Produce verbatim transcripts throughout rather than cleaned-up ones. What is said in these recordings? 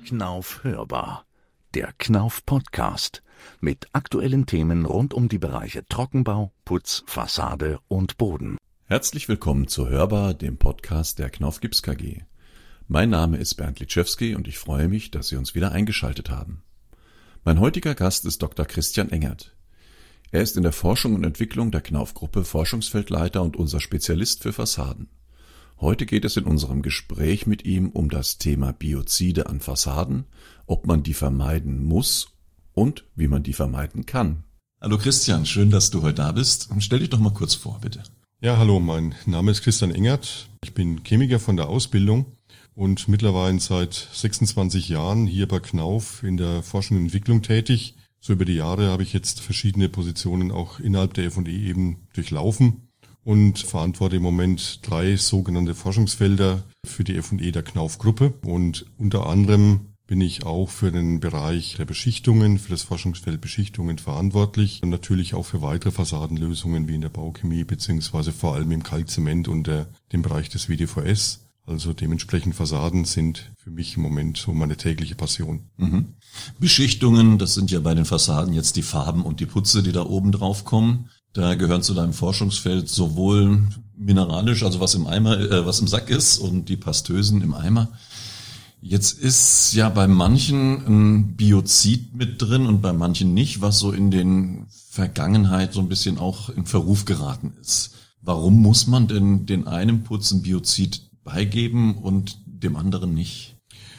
Knauf hörbar. Der Knauf Podcast mit aktuellen Themen rund um die Bereiche Trockenbau, Putz, Fassade und Boden. Herzlich willkommen zu Hörbar, dem Podcast der Knauf Gips K G. Mein Name ist Bernd Litschewski und ich freue mich, dass Sie uns wieder eingeschaltet haben. Mein heutiger Gast ist Doktor Christian Engert. Er ist in der Forschung und Entwicklung der Knauf-Gruppe Forschungsfeldleiter und unser Spezialist für Fassaden. Heute geht es in unserem Gespräch mit ihm um das Thema Biozide an Fassaden, ob man die vermeiden muss und wie man die vermeiden kann. Hallo Christian, schön, dass du heute da bist. Stell dich doch mal kurz vor, bitte. Ja, hallo, mein Name ist Christian Engert. Ich bin Chemiker von der Ausbildung und mittlerweile seit sechsundzwanzig Jahren hier bei Knauf in der Forschung und Entwicklung tätig. So über die Jahre habe ich jetzt verschiedene Positionen auch innerhalb der F und E eben durchlaufen und verantworte im Moment drei sogenannte Forschungsfelder für die F und E der Knauf-Gruppe. Und unter anderem bin ich auch für den Bereich der Beschichtungen, für das Forschungsfeld Beschichtungen verantwortlich und natürlich auch für weitere Fassadenlösungen wie in der Bauchemie beziehungsweise vor allem im Kalkzement und der, dem Bereich des W D V S. Also dementsprechend Fassaden sind für mich im Moment so meine tägliche Passion. Mhm. Beschichtungen, das sind ja bei den Fassaden jetzt die Farben und die Putze, die da oben drauf kommen. Da gehören zu deinem Forschungsfeld sowohl mineralisch, also was im Eimer, äh, was im Sack ist, und die Pastösen im Eimer. Jetzt ist ja bei manchen ein Biozid mit drin und bei manchen nicht, was so in den Vergangenheit so ein bisschen auch in Verruf geraten ist. Warum muss man denn den einen Putz ein Biozid beigeben und dem anderen nicht?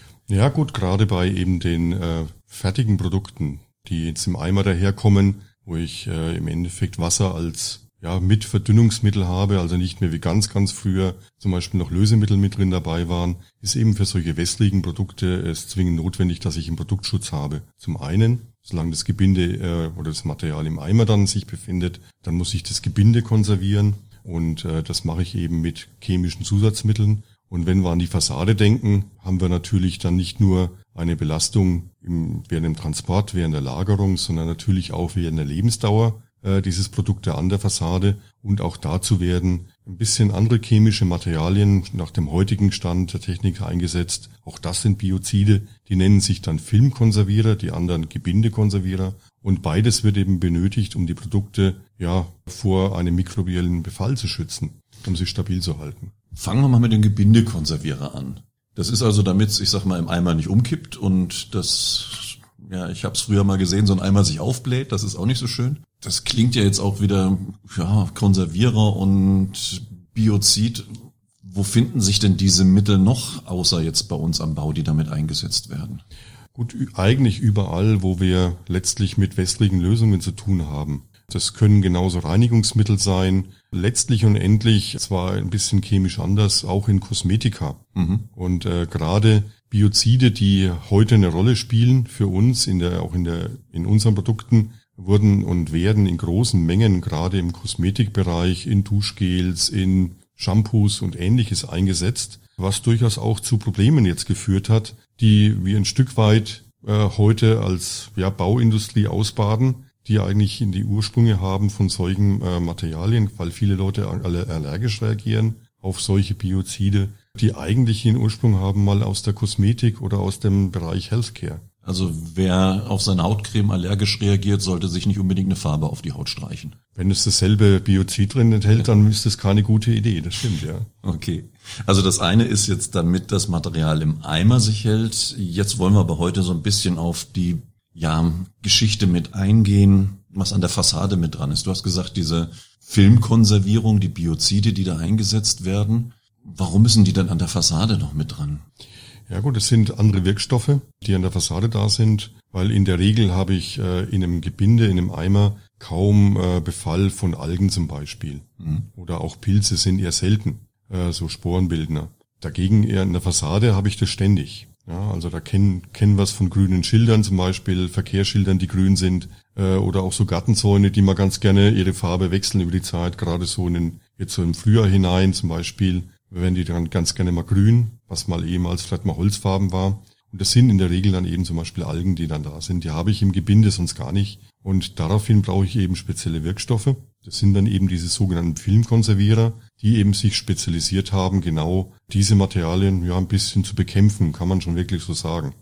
Ja gut, gerade bei eben den äh, fertigen Produkten, die jetzt im Eimer daherkommen, wo ich äh, im Endeffekt Wasser als ja mit Verdünnungsmittel habe, also nicht mehr wie ganz, ganz früher zum Beispiel noch Lösemittel mit drin dabei waren, ist eben für solche wässrigen Produkte es zwingend notwendig, dass ich einen Produktschutz habe. Zum einen, solange das Gebinde äh, oder das Material im Eimer dann sich befindet, dann muss ich das Gebinde konservieren und äh, das mache ich eben mit chemischen Zusatzmitteln. Und wenn wir an die Fassade denken, haben wir natürlich dann nicht nur eine Belastung im, während dem Transport, während der Lagerung, sondern natürlich auch während der Lebensdauer äh, dieses Produkte an der Fassade. Und auch dazu werden ein bisschen andere chemische Materialien nach dem heutigen Stand der Technik eingesetzt. Auch das sind Biozide, die nennen sich dann Filmkonservierer, die anderen Gebindekonservierer. Und beides wird eben benötigt, um die Produkte ja vor einem mikrobiellen Befall zu schützen, um sie stabil zu halten. Fangen wir mal mit dem Gebindekonservierer an. Das ist also, damit es, ich sag mal, im Eimer nicht umkippt und das, ja, ich habe es früher mal gesehen, so ein Eimer sich aufbläht, das ist auch nicht so schön. Das klingt ja jetzt auch wieder, ja, Konservierer und Biozid. Wo finden sich denn diese Mittel noch, außer jetzt bei uns am Bau, die damit eingesetzt werden? Gut, eigentlich überall, wo wir letztlich mit wässrigen Lösungen zu tun haben. Das können genauso Reinigungsmittel sein, letztlich und endlich, zwar ein bisschen chemisch anders, auch in Kosmetika. Mhm. Und äh, gerade Biozide, die heute eine Rolle spielen für uns, in der auch in der in unseren Produkten, wurden und werden in großen Mengen gerade im Kosmetikbereich, in Duschgels, in Shampoos und Ähnliches eingesetzt, was durchaus auch zu Problemen jetzt geführt hat, die wir ein Stück weit äh, heute als ja, Bauindustrie ausbaden, die eigentlich in die Ursprünge haben von solchen äh, Materialien, weil viele Leute alle allergisch reagieren auf solche Biozide, die eigentlich ihren Ursprung haben mal aus der Kosmetik oder aus dem Bereich Healthcare. Also wer auf seine Hautcreme allergisch reagiert, sollte sich nicht unbedingt eine Farbe auf die Haut streichen. Wenn es dasselbe Biozid drin enthält, dann ist das keine gute Idee, das stimmt, ja. Okay, also das eine ist jetzt, damit das Material im Eimer sich hält. Jetzt wollen wir aber heute so ein bisschen auf die ja, Geschichte mit eingehen, was an der Fassade mit dran ist. Du hast gesagt, diese Filmkonservierung, die Biozide, die da eingesetzt werden. Warum müssen die dann an der Fassade noch mit dran? Ja gut, es sind andere Wirkstoffe, die an der Fassade da sind, weil in der Regel habe ich äh, in einem Gebinde, in einem Eimer kaum äh, Befall von Algen zum Beispiel. Mhm. Oder auch Pilze sind eher selten, äh, so Sporenbildner. Dagegen eher in der Fassade habe ich das ständig. Ja, also da kennen kennen was von grünen Schildern, zum Beispiel Verkehrsschildern, die grün sind, äh, oder auch so Gartenzäune, die mal ganz gerne ihre Farbe wechseln über die Zeit, gerade so in den, jetzt so im Frühjahr hinein zum Beispiel, werden die dann ganz gerne mal grün, was mal ehemals vielleicht mal Holzfarben war. Und das sind in der Regel dann eben zum Beispiel Algen, die dann da sind. Die habe ich im Gebinde sonst gar nicht. Und daraufhin brauche ich eben spezielle Wirkstoffe. Das sind dann eben diese sogenannten Filmkonservierer, die eben sich spezialisiert haben, genau diese Materialien ja ein bisschen zu bekämpfen, kann man schon wirklich so sagen.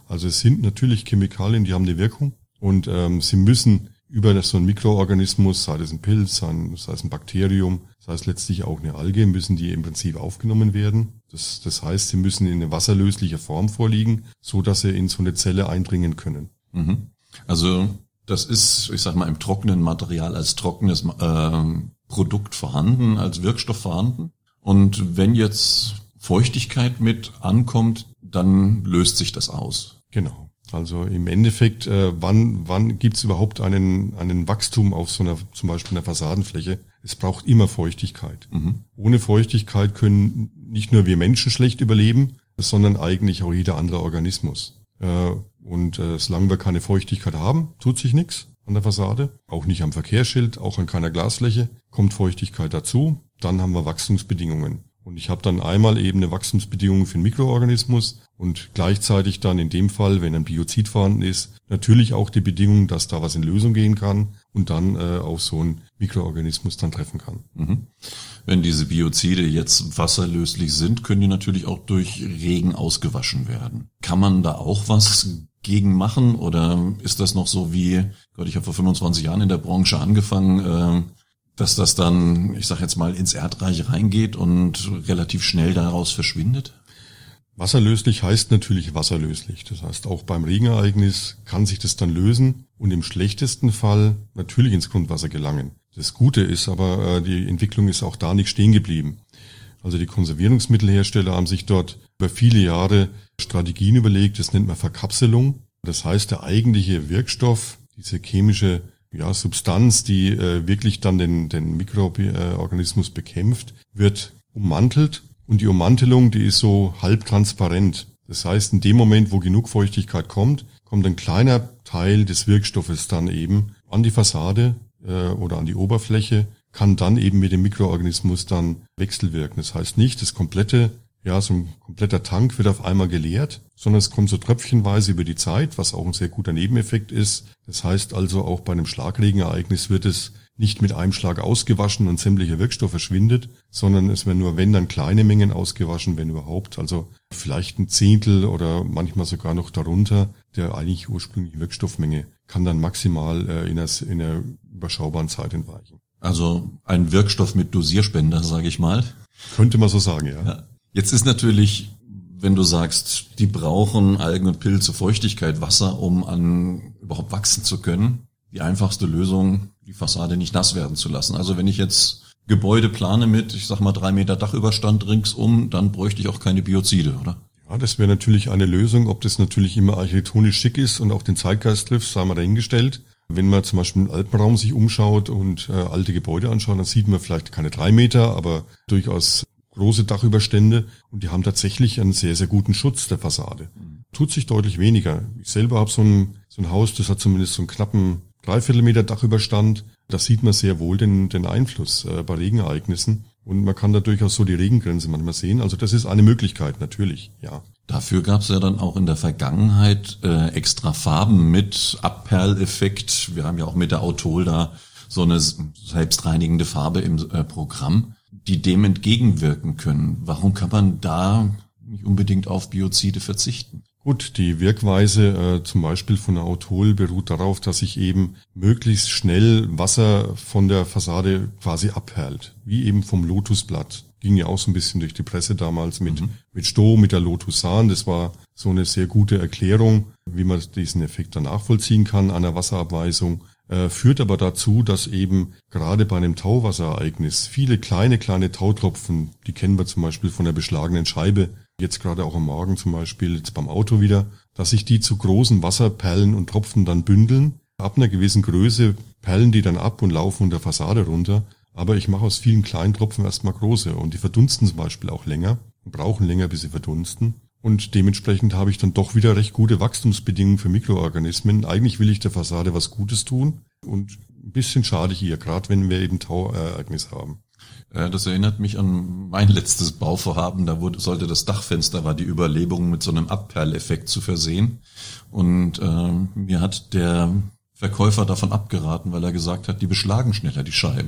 Also es sind natürlich Chemikalien, die haben eine Wirkung und ähm, sie müssen über so einen Mikroorganismus, sei es ein Pilz, sei es ein Bakterium, sei es letztlich auch eine Alge, müssen die im Prinzip aufgenommen werden. Das, das heißt, sie müssen in eine wasserlösliche Form vorliegen, so dass sie in so eine Zelle eindringen können. Mhm. Also das ist, ich sag mal, im trockenen Material als trockenes äh, Produkt vorhanden, als Wirkstoff vorhanden. Und wenn jetzt Feuchtigkeit mit ankommt, dann löst sich das aus. Genau. Also im Endeffekt, äh, wann wann gibt's überhaupt einen einen Wachstum auf so einer, zum Beispiel einer Fassadenfläche? Es braucht immer Feuchtigkeit. Mhm. Ohne Feuchtigkeit können nicht nur wir Menschen schlecht überleben, sondern eigentlich auch jeder andere Organismus. Äh, und äh, solange wir keine Feuchtigkeit haben, tut sich nichts an der Fassade. Auch nicht am Verkehrsschild, auch an keiner Glasfläche kommt Feuchtigkeit dazu. Dann haben wir Wachstumsbedingungen. Und ich habe dann einmal eben eine Wachstumsbedingung für einen Mikroorganismus und gleichzeitig dann in dem Fall, wenn ein Biozid vorhanden ist, natürlich auch die Bedingung, dass da was in Lösung gehen kann und dann äh, auf so einen Mikroorganismus dann treffen kann. Mhm. Wenn diese Biozide jetzt wasserlöslich sind, können die natürlich auch durch Regen ausgewaschen werden. Kann man da auch was gegen machen oder ist das noch so wie, Gott, ich habe vor fünfundzwanzig Jahren in der Branche angefangen, äh, dass das dann, ich sag jetzt mal, ins Erdreich reingeht und relativ schnell daraus verschwindet? Wasserlöslich heißt natürlich wasserlöslich. Das heißt, auch beim Regenereignis kann sich das dann lösen und im schlechtesten Fall natürlich ins Grundwasser gelangen. Das Gute ist aber, die Entwicklung ist auch da nicht stehen geblieben. Also die Konservierungsmittelhersteller haben sich dort über viele Jahre Strategien überlegt, das nennt man Verkapselung. Das heißt, der eigentliche Wirkstoff, diese chemische ja, Substanz, die äh, wirklich dann den, den Mikroorganismus bekämpft, wird ummantelt und die Ummantelung, die ist so halbtransparent. Das heißt, in dem Moment, wo genug Feuchtigkeit kommt, kommt ein kleiner Teil des Wirkstoffes dann eben an die Fassade äh, oder an die Oberfläche, kann dann eben mit dem Mikroorganismus dann wechselwirken. Das heißt nicht, das komplette, ja, so ein kompletter Tank wird auf einmal geleert, sondern es kommt so tröpfchenweise über die Zeit, was auch ein sehr guter Nebeneffekt ist. Das heißt also, auch bei einem Schlagregenereignis wird es nicht mit einem Schlag ausgewaschen und sämtlicher Wirkstoff verschwindet, sondern es werden nur, wenn dann, kleine Mengen ausgewaschen, wenn überhaupt. Also vielleicht ein Zehntel oder manchmal sogar noch darunter der eigentlich ursprünglichen Wirkstoffmenge kann dann maximal äh, in, einer, in einer überschaubaren Zeit entweichen. Also ein Wirkstoff mit Dosierspender, sage ich mal. Könnte man so sagen, ja. ja. Jetzt ist natürlich, wenn du sagst, die brauchen Algen und Pilze, Feuchtigkeit, Wasser, um an überhaupt wachsen zu können, die einfachste Lösung, die Fassade nicht nass werden zu lassen. Also wenn ich jetzt Gebäude plane mit, ich sag mal, drei Meter Dachüberstand ringsum, dann bräuchte ich auch keine Biozide, oder? Ja, das wäre natürlich eine Lösung. Ob das natürlich immer architektonisch schick ist und auch den Zeitgeist trifft, sei mal dahingestellt. Wenn man zum Beispiel im Alpenraum sich umschaut und äh, alte Gebäude anschaut, dann sieht man vielleicht keine drei Meter, aber durchaus große Dachüberstände und die haben tatsächlich einen sehr, sehr guten Schutz der Fassade. Tut sich deutlich weniger. Ich selber habe so ein, so ein Haus, das hat zumindest so einen knappen Dreiviertelmeter Dachüberstand. Da sieht man sehr wohl den, den Einfluss äh, bei Regenereignissen und man kann da durchaus so die Regengrenze manchmal sehen. Also das ist eine Möglichkeit, natürlich, ja. Dafür gab es ja dann auch in der Vergangenheit äh, extra Farben mit Abperleffekt. Wir haben ja auch mit der Autol da so eine selbstreinigende Farbe im äh, Programm, die dem entgegenwirken können. Warum kann man da nicht unbedingt auf Biozide verzichten? Gut, die Wirkweise äh, zum Beispiel von der Autol beruht darauf, dass sich eben möglichst schnell Wasser von der Fassade quasi abperlt, wie eben vom Lotusblatt. Ging ja auch so ein bisschen durch die Presse damals mit mhm. mit Sto, mit der Lotusan. Das war so eine sehr gute Erklärung, wie man diesen Effekt dann nachvollziehen kann an der Wasserabweisung. Äh, führt aber dazu, dass eben gerade bei einem Tauwasserereignis viele kleine, kleine Tautropfen, die kennen wir zum Beispiel von der beschlagenen Scheibe, jetzt gerade auch am Morgen zum Beispiel, jetzt beim Auto wieder, dass sich die zu großen Wasserperlen und Tropfen dann bündeln. Ab einer gewissen Größe perlen die dann ab und laufen unter Fassade runter. Aber ich mache aus vielen kleinen Tropfen erstmal große und die verdunsten zum Beispiel auch länger und brauchen länger, bis sie verdunsten. Und dementsprechend habe ich dann doch wieder recht gute Wachstumsbedingungen für Mikroorganismen. Eigentlich will ich der Fassade was Gutes tun und ein bisschen schade ich ihr, gerade wenn wir eben Tauereignis haben. Das erinnert mich an mein letztes Bauvorhaben. Da wurde, sollte das Dachfenster, war die Überlebung mit so einem Abperleffekt zu versehen. Und äh, mir hat der Verkäufer davon abgeraten, weil er gesagt hat, die beschlagen schneller die Scheiben.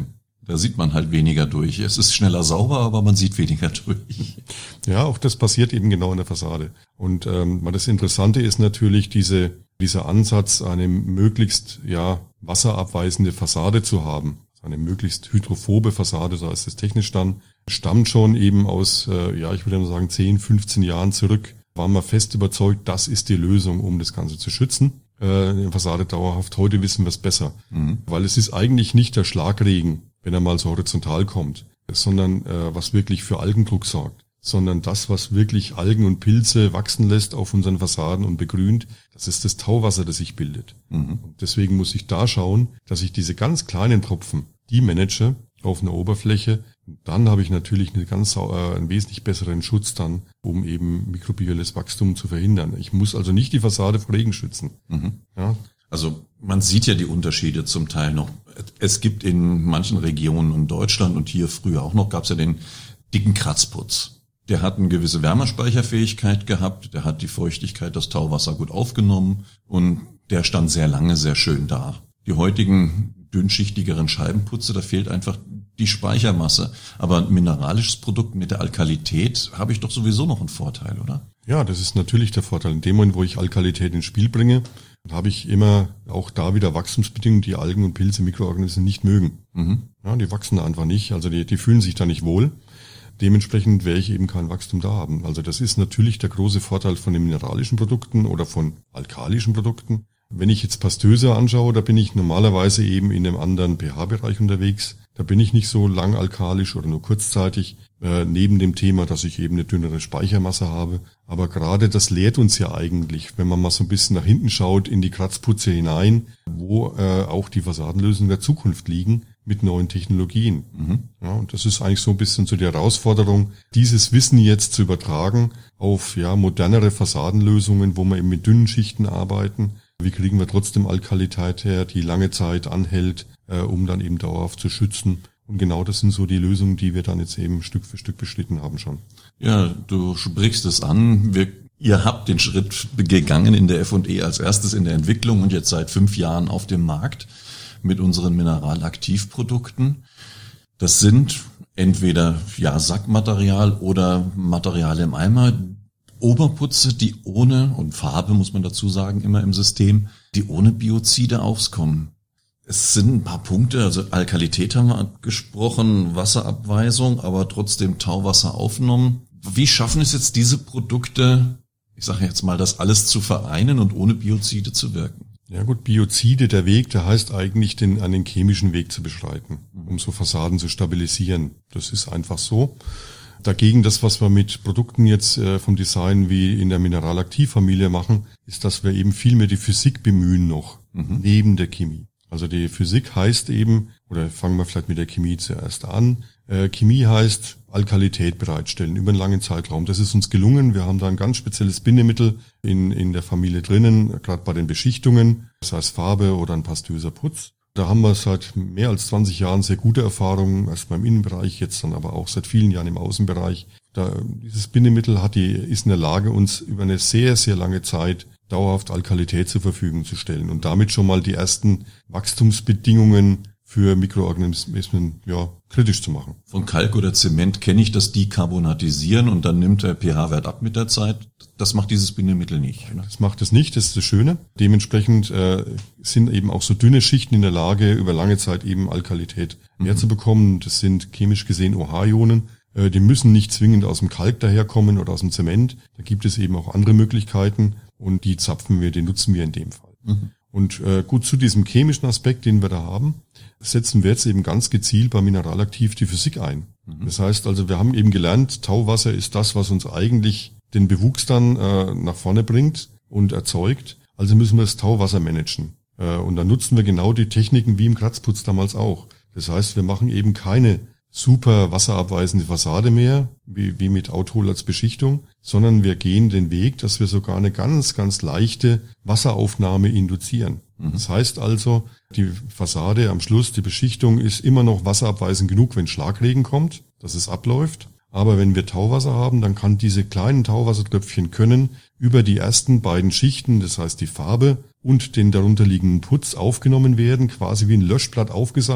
Da sieht man halt weniger durch. Es ist schneller sauber, aber man sieht weniger durch. Ja, auch das passiert eben genau in der Fassade. Und ähm, das Interessante ist natürlich diese dieser Ansatz, eine möglichst ja wasserabweisende Fassade zu haben. Eine möglichst hydrophobe Fassade, so heißt es technisch dann, stammt schon eben aus, äh, ja, ich würde mal sagen, zehn, fünfzehn Jahren zurück. Waren wir fest überzeugt, das ist die Lösung, um das Ganze zu schützen. Äh, eine Fassade dauerhaft. Heute wissen wir es besser. Mhm. Weil es ist eigentlich nicht der Schlagregen, wenn er mal so horizontal kommt, sondern äh, was wirklich für Algendruck sorgt. Sondern das, was wirklich Algen und Pilze wachsen lässt auf unseren Fassaden und begrünt, das ist das Tauwasser, das sich bildet. Mhm. Und deswegen muss ich da schauen, dass ich diese ganz kleinen Tropfen, die manage auf einer Oberfläche. Und dann habe ich natürlich eine ganz, äh, einen wesentlich besseren Schutz dann, um eben mikrobielles Wachstum zu verhindern. Ich muss also nicht die Fassade vor Regen schützen. Mhm. Ja. Also man sieht ja die Unterschiede zum Teil noch. Es gibt in manchen Regionen in Deutschland und hier früher auch noch, gab es ja den dicken Kratzputz. Der hat eine gewisse Wärmespeicherfähigkeit gehabt, der hat die Feuchtigkeit, das Tauwasser gut aufgenommen und der stand sehr lange sehr schön da. Die heutigen dünnschichtigeren Scheibenputze, da fehlt einfach die Speichermasse. Aber ein mineralisches Produkt mit der Alkalität habe ich doch sowieso noch einen Vorteil, oder? Ja, das ist natürlich der Vorteil. In dem Moment, wo ich Alkalität ins Spiel bringe, habe ich immer auch da wieder Wachstumsbedingungen, die Algen und Pilze, Mikroorganismen nicht mögen. Mhm. Ja, die wachsen da einfach nicht, also die, die fühlen sich da nicht wohl. Dementsprechend werde ich eben kein Wachstum da haben. Also das ist natürlich der große Vorteil von den mineralischen Produkten oder von alkalischen Produkten. Wenn ich jetzt Pastöser anschaue, da bin ich normalerweise eben in einem anderen pH-Bereich unterwegs. Da bin ich nicht so lang alkalisch oder nur kurzzeitig, äh, neben dem Thema, dass ich eben eine dünnere Speichermasse habe. Aber gerade das lehrt uns ja eigentlich, wenn man mal so ein bisschen nach hinten schaut, in die Kratzputze hinein, wo äh, auch die Fassadenlösungen der Zukunft liegen mit neuen Technologien. Mhm. Ja, und das ist eigentlich so ein bisschen so die Herausforderung, dieses Wissen jetzt zu übertragen auf ja modernere Fassadenlösungen, wo wir eben mit dünnen Schichten arbeiten. Wie kriegen wir trotzdem Alkalität her, die lange Zeit anhält, äh, um dann eben dauerhaft zu schützen. Und genau das sind so die Lösungen, die wir dann jetzt eben Stück für Stück beschritten haben schon. Ja, du sprichst es an. Wir, ihr habt den Schritt gegangen in der F und E als erstes in der Entwicklung und jetzt seit fünf Jahren auf dem Markt mit unseren Mineralaktivprodukten. Das sind entweder ja Sackmaterial oder Material im Eimer, Oberputze, die ohne, und Farbe muss man dazu sagen, immer im System, die ohne Biozide auskommen. Es sind ein paar Punkte, also Alkalität haben wir gesprochen, Wasserabweisung, aber trotzdem Tauwasser aufgenommen. Wie schaffen es jetzt diese Produkte, ich sage jetzt mal, das alles zu vereinen und ohne Biozide zu wirken? Ja gut, Biozide, der Weg, der heißt eigentlich, den einen chemischen Weg zu beschreiten, um so Fassaden zu stabilisieren. Das ist einfach so. Dagegen das, was wir mit Produkten jetzt äh, vom Design wie in der Mineralaktivfamilie machen, ist, dass wir eben viel mehr die Physik bemühen noch, mhm. neben der Chemie. Also die Physik heißt eben, oder fangen wir vielleicht mit der Chemie zuerst an, äh, Chemie heißt Alkalität bereitstellen über einen langen Zeitraum. Das ist uns gelungen. Wir haben da ein ganz spezielles Bindemittel in, in der Familie drinnen, gerade bei den Beschichtungen, das heißt Farbe oder ein pastöser Putz. Da haben wir seit mehr als zwanzig Jahren sehr gute Erfahrungen, erst beim Innenbereich, jetzt dann aber auch seit vielen Jahren im Außenbereich. Da, dieses Bindemittel hat die, ist in der Lage, uns über eine sehr, sehr lange Zeit dauerhaft Alkalität zur Verfügung zu stellen und damit schon mal die ersten Wachstumsbedingungen für Mikroorganismen ja kritisch zu machen. Von Kalk oder Zement kenne ich das Dekarbonatisieren und dann nimmt der pH-Wert ab mit der Zeit. Das macht dieses Bindemittel nicht. Ne? Das macht es nicht, das ist das Schöne. Dementsprechend äh, sind eben auch so dünne Schichten in der Lage, über lange Zeit eben Alkalität mehr mhm. zu bekommen. Das sind chemisch gesehen O H-Ionen. Äh, die müssen nicht zwingend aus dem Kalk daherkommen oder aus dem Zement. Da gibt es eben auch andere Möglichkeiten und die zapfen wir, die nutzen wir in dem Fall. Mhm. Und äh, gut, zu diesem chemischen Aspekt, den wir da haben, setzen wir jetzt eben ganz gezielt bei Mineralaktiv die Physik ein. Mhm. Das heißt also, wir haben eben gelernt, Tauwasser ist das, was uns eigentlich den Bewuchs dann äh, nach vorne bringt und erzeugt. Also müssen wir das Tauwasser managen. Äh, und dann nutzen wir genau die Techniken wie im Kratzputz damals auch. Das heißt, wir machen eben keine super wasserabweisende Fassade mehr, wie, wie mit Authol als Beschichtung, sondern wir gehen den Weg, dass wir sogar eine ganz, ganz leichte Wasseraufnahme induzieren. Mhm. Das heißt also, die Fassade am Schluss, die Beschichtung ist immer noch wasserabweisend genug, wenn Schlagregen kommt, dass es abläuft. Aber wenn wir Tauwasser haben, dann kann diese kleinen Tauwassertröpfchen können über die ersten beiden Schichten, das heißt die Farbe und den darunterliegenden Putz aufgenommen werden, quasi wie ein Löschblatt aufgesaugt.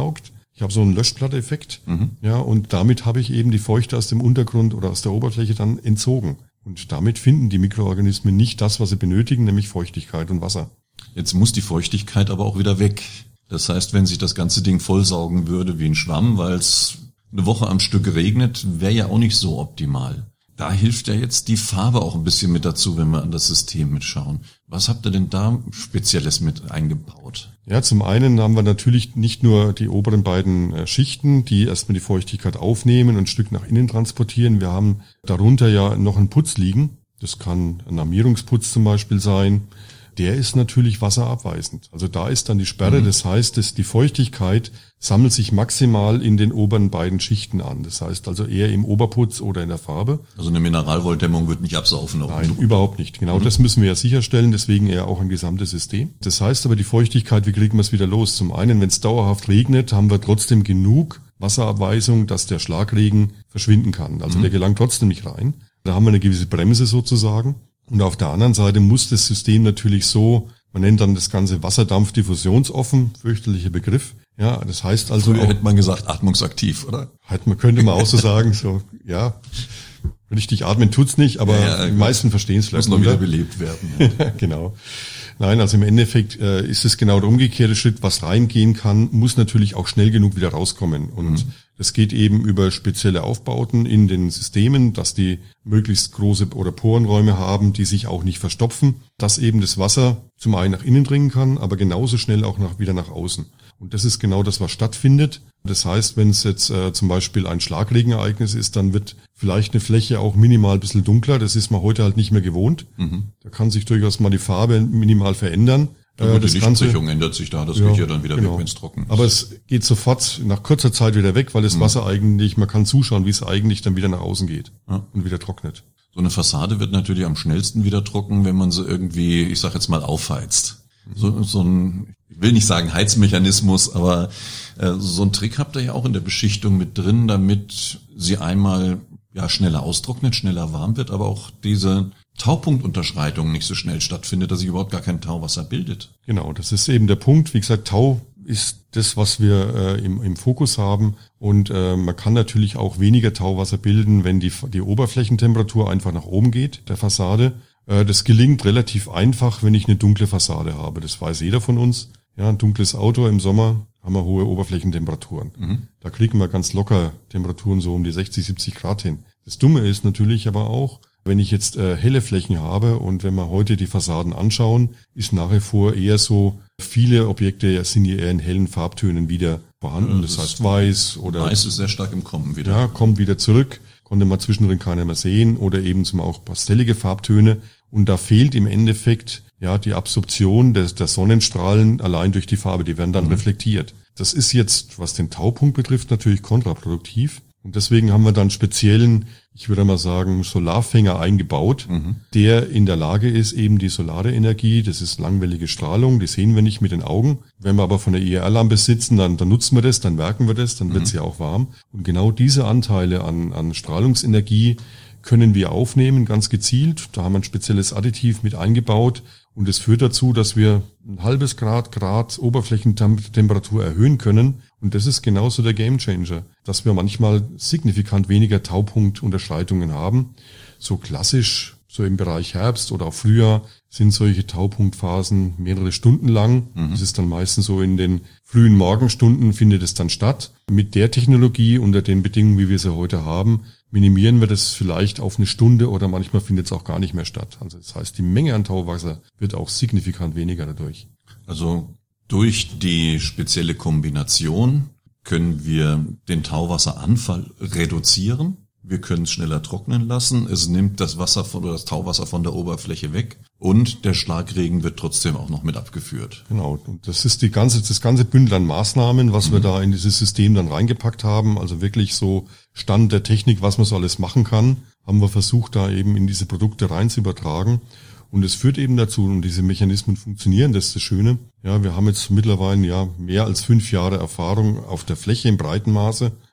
Ich habe so einen Löschplatteffekt, Mhm. ja, und damit habe ich eben die Feuchte aus dem Untergrund oder aus der Oberfläche dann entzogen. Und damit finden die Mikroorganismen nicht das, was sie benötigen, nämlich Feuchtigkeit und Wasser. Jetzt muss die Feuchtigkeit aber auch wieder weg. Das heißt, wenn sich das ganze Ding vollsaugen würde wie ein Schwamm, weil es eine Woche am Stück regnet, wäre ja auch nicht so optimal. Da hilft ja jetzt die Farbe auch ein bisschen mit dazu, wenn wir an das System mitschauen. Was habt ihr denn da Spezielles mit eingebaut? Ja, zum einen haben wir natürlich nicht nur die oberen beiden äh, Schichten, die erstmal die Feuchtigkeit aufnehmen und ein Stück nach innen transportieren. Wir haben darunter ja noch einen Putz liegen. Das kann ein Armierungsputz zum Beispiel sein. Der ist natürlich wasserabweisend. Also da ist dann die Sperre. Mhm. Das heißt, dass die Feuchtigkeit sammelt sich maximal in den oberen beiden Schichten an. Das heißt also eher im Oberputz oder in der Farbe. Also eine Mineralwolldämmung wird nicht absaufen. Nein, überhaupt nicht. Genau, mhm. das müssen wir ja sicherstellen, deswegen eher auch ein gesamtes System. Das heißt aber, die Feuchtigkeit, wie kriegen wir es wieder los? Zum einen, wenn es dauerhaft regnet, haben wir trotzdem genug Wasserabweisung, dass der Schlagregen verschwinden kann. Also mhm. der gelangt trotzdem nicht rein. Da haben wir eine gewisse Bremse sozusagen. Und auf der anderen Seite muss das System natürlich so, man nennt dann das Ganze Wasserdampfdiffusionsoffen, fürchterlicher Begriff. Ja, das heißt also Früher auch, hätte man gesagt, atmungsaktiv, oder? Halt, man könnte mal auch so sagen, so, ja, richtig atmen tut's nicht, aber ja, ja, die meisten verstehen es vielleicht. Muss noch wieder belebt werden. Ja. Genau. Nein, also im Endeffekt äh, ist es genau der umgekehrte Schritt. Was reingehen kann, muss natürlich auch schnell genug wieder rauskommen. Und mhm. das geht eben über spezielle Aufbauten in den Systemen, dass die möglichst große oder Porenräume haben, die sich auch nicht verstopfen, dass eben das Wasser zum einen nach innen dringen kann, aber genauso schnell auch nach, wieder nach außen. Und das ist genau das, was stattfindet. Das heißt, wenn es jetzt äh, zum Beispiel ein Schlagregenereignis ist, dann wird vielleicht eine Fläche auch minimal ein bisschen dunkler. Das ist man heute halt nicht mehr gewohnt. Mhm. Da kann sich durchaus mal die Farbe minimal verändern. Ja, gut, die Lichtbrechung ändert sich da, das ja, geht ja dann wieder genau. weg, wenn es trocken ist. Aber es geht sofort nach kurzer Zeit wieder weg, weil das mhm. Wasser eigentlich, man kann zuschauen, wie es eigentlich dann wieder nach außen geht ja. und wieder trocknet. So eine Fassade wird natürlich am schnellsten wieder trocken, wenn man sie irgendwie, ich sag jetzt mal, aufheizt. So, so ein, ich will nicht sagen Heizmechanismus, aber äh, so ein Trick habt ihr ja auch in der Beschichtung mit drin, damit sie einmal ja schneller austrocknet, schneller warm wird, aber auch diese Taupunktunterschreitung nicht so schnell stattfindet, dass sich überhaupt gar kein Tauwasser bildet. Genau, das ist eben der Punkt. Wie gesagt, Tau ist das, was wir äh, im, im Fokus haben. Und äh, man kann natürlich auch weniger Tauwasser bilden, wenn die, die Oberflächentemperatur einfach nach oben geht, der Fassade. Äh, das gelingt relativ einfach, wenn ich eine dunkle Fassade habe. Das weiß jeder von uns. Ja, ein dunkles Auto im Sommer haben wir hohe Oberflächentemperaturen. Mhm. Da kriegen wir ganz locker Temperaturen so um die sechzig, siebzig Grad hin. Das Dumme ist natürlich aber auch, wenn ich jetzt äh, helle Flächen habe und wenn wir heute die Fassaden anschauen, ist nach wie vor eher so, viele Objekte sind hier eher in hellen Farbtönen wieder vorhanden. Ja, das, das heißt weiß oder... Weiß ist sehr stark im Kommen wieder. Ja, kommt wieder zurück, konnte man zwischendrin keiner mehr sehen oder eben zum auch pastellige Farbtöne. Und da fehlt im Endeffekt ja die Absorption des, der Sonnenstrahlen allein durch die Farbe, die werden dann mhm. reflektiert. Das ist jetzt, was den Taupunkt betrifft, natürlich kontraproduktiv. Und deswegen haben wir dann speziellen, ich würde mal sagen, Solarfänger eingebaut, mhm. der in der Lage ist, eben die solare Energie, das ist langwellige Strahlung, die sehen wir nicht mit den Augen. Wenn wir aber von der I R Lampe sitzen, dann, dann nutzen wir das, dann merken wir das, dann mhm. wird sie auch warm. Und genau diese Anteile an, an Strahlungsenergie können wir aufnehmen, ganz gezielt. Da haben wir ein spezielles Additiv mit eingebaut. Und es führt dazu, dass wir ein halbes Grad, Grad Oberflächentemperatur erhöhen können. Und das ist genauso der Gamechanger, dass wir manchmal signifikant weniger Taupunktunterschreitungen haben. So klassisch, so im Bereich Herbst oder auch Frühjahr sind solche Taupunktphasen mehrere Stunden lang. Mhm. Das ist dann meistens so in den frühen Morgenstunden findet es dann statt. Mit der Technologie unter den Bedingungen, wie wir sie heute haben, minimieren wir das vielleicht auf eine Stunde oder manchmal findet es auch gar nicht mehr statt. Also das heißt, die Menge an Tauwasser wird auch signifikant weniger dadurch. Also durch die spezielle Kombination können wir den Tauwasseranfall reduzieren. Wir können es schneller trocknen lassen. Es nimmt das Wasser von, oder das Tauwasser von der Oberfläche weg und der Schlagregen wird trotzdem auch noch mit abgeführt. Genau. Und das ist die ganze, das ganze Bündel an Maßnahmen, was mhm. wir da in dieses System dann reingepackt haben. Also wirklich so Stand der Technik, was man so alles machen kann, haben wir versucht, da eben in diese Produkte rein zu übertragen. Und es führt eben dazu, und diese Mechanismen funktionieren, das ist das Schöne. Ja, wir haben jetzt mittlerweile ja mehr als fünf Jahre Erfahrung auf der Fläche im breiten Maße.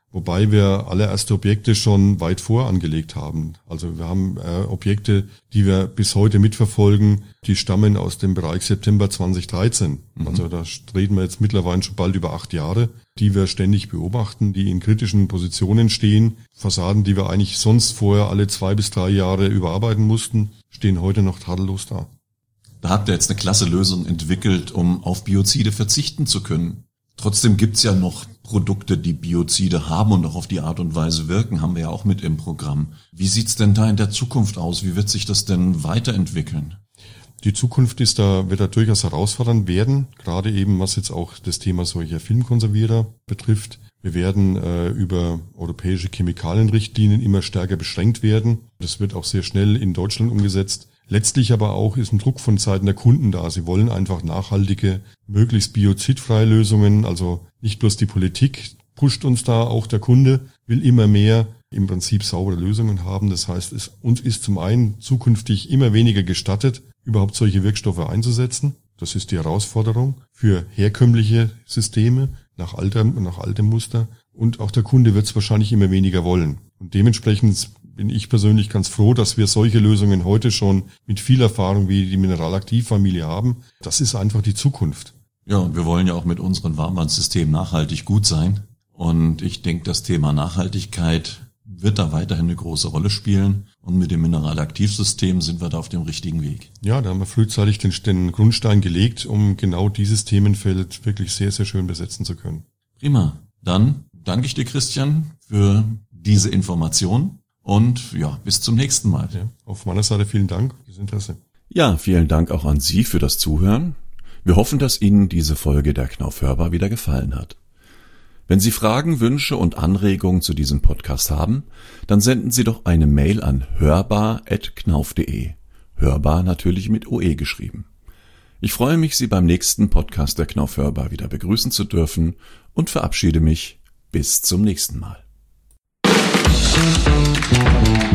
wobei wir allererste Objekte schon weit vor angelegt haben. Also wir haben äh, Objekte, die wir bis heute mitverfolgen, die stammen aus dem Bereich September zweitausenddreizehn. Mhm. Also da reden wir jetzt mittlerweile schon bald über acht Jahre, die wir ständig beobachten, die in kritischen Positionen stehen. Fassaden, die wir eigentlich sonst vorher alle zwei bis drei Jahre überarbeiten mussten, stehen heute noch tadellos da. Da habt ihr jetzt eine klasse Lösung entwickelt, um auf Biozide verzichten zu können. Trotzdem gibt's ja noch Produkte, die Biozide haben und auch auf die Art und Weise wirken, haben wir ja auch mit im Programm. Wie sieht's denn da in der Zukunft aus? Wie wird sich das denn weiterentwickeln? Die Zukunft ist da, wird da durchaus herausfordernd werden, gerade eben was jetzt auch das Thema solcher Filmkonservierer betrifft. Wir werden äh, über europäische Chemikalienrichtlinien immer stärker beschränkt werden. Das wird auch sehr schnell in Deutschland umgesetzt. Letztlich aber auch ist ein Druck von Seiten der Kunden da. Sie wollen einfach nachhaltige, möglichst biozidfreie Lösungen. Also nicht bloß die Politik pusht uns da, auch der Kunde will immer mehr im Prinzip saubere Lösungen haben. Das heißt, es uns ist zum einen zukünftig immer weniger gestattet, überhaupt solche Wirkstoffe einzusetzen. Das ist die Herausforderung für herkömmliche Systeme nach altem, nach altem Muster. Und auch der Kunde wird es wahrscheinlich immer weniger wollen. Und dementsprechend bin ich persönlich ganz froh, dass wir solche Lösungen heute schon mit viel Erfahrung wie die Mineralaktivfamilie haben. Das ist einfach die Zukunft. Ja, und wir wollen ja auch mit unseren Warmwandsystemen nachhaltig gut sein. Und ich denke, das Thema Nachhaltigkeit wird da weiterhin eine große Rolle spielen. Und mit dem Mineralaktivsystem sind wir da auf dem richtigen Weg. Ja, da haben wir frühzeitig den, den Grundstein gelegt, um genau dieses Themenfeld wirklich sehr, sehr schön besetzen zu können. Prima. Dann danke ich dir, Christian, für diese Information. Und ja, bis zum nächsten Mal. Ja, auf meiner Seite vielen Dank fürs Interesse. Ja, vielen Dank auch an Sie für das Zuhören. Wir hoffen, dass Ihnen diese Folge der Knauf Hörbar wieder gefallen hat. Wenn Sie Fragen, Wünsche und Anregungen zu diesem Podcast haben, dann senden Sie doch eine Mail an hörbar at knauf punkt de. Hörbar natürlich mit O E geschrieben. Ich freue mich, Sie beim nächsten Podcast der Knauf Hörbar wieder begrüßen zu dürfen und verabschiede mich bis zum nächsten Mal. Thank you.